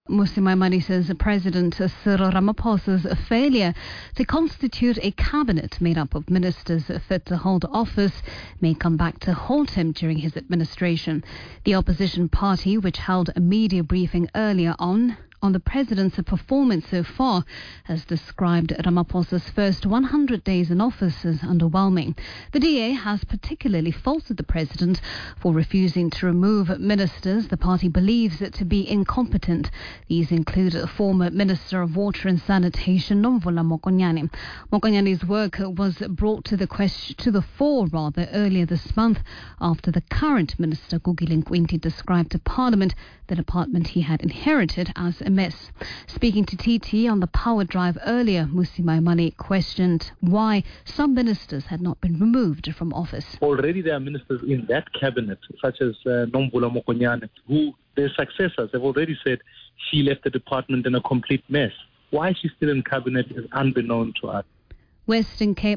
Mmusi Maimane says President Cyril Ramaphosa's failure to constitute a cabinet made up of ministers fit to hold office may come back to haunt him during his administration. The opposition party, which held a media briefing earlier on the president's performance so far, has described Ramaphosa's first 100 days in office as underwhelming. The DA has particularly faulted the president for refusing to remove ministers the party believes to be incompetent. These include former Minister of Water and Sanitation Nomvula Mokonyane. Mokonyane's work was brought to the fore earlier this month after the current minister Gugile Nkwinti described to Parliament the department he had inherited as a mess. Speaking to TT on the power drive earlier, Mmusi Maimane questioned why some ministers had not been removed from office. Already there are ministers in that cabinet, such as Nomvula Mokonyane, who their successors have already said she left the department in a complete mess. Why she's still in cabinet is unbeknown to us. Western Cape